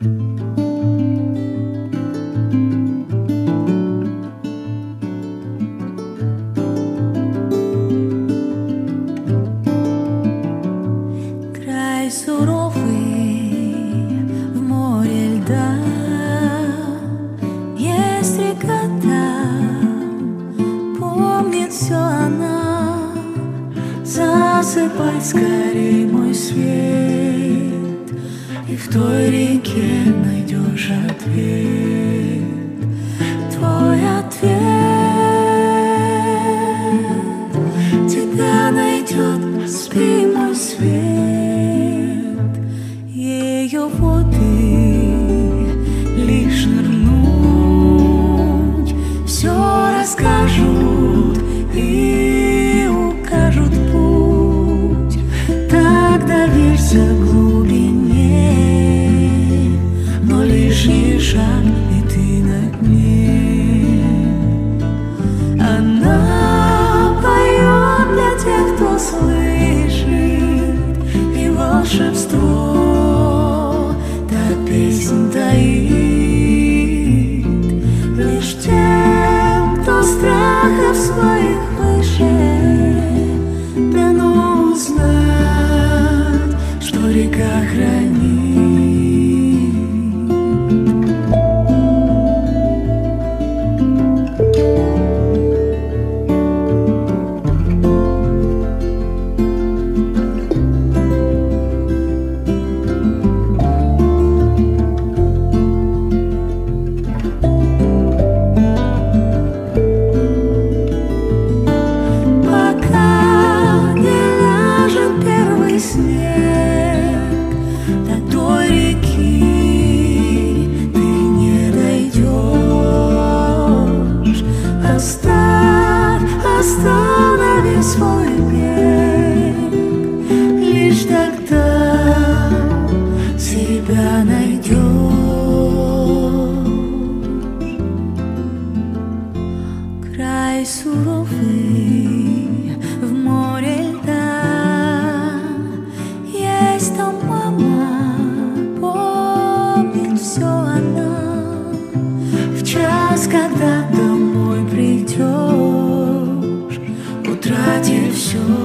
Край суровый в море льда, есть река там, помнит все она. Засыпай скорей мой свет, и в той реке найдешь ответ. Твой ответ тебя найдет, спи, мой свет. Ее воды лишь нырнуть, все расскажут и укажут путь. Так доверься глубине, но лишний шаг, и ты на дне. Она поет для тех, кто слышит, и волшебство так песнь таит. Лишь тем, кто страхов своих выше, дано узнать, что река хранит. Останови свой бег, лишь тогда себя найдешь. Край суровый в море льда, есть там мама, помнит все она. В час, когда домой придешь, утратив все.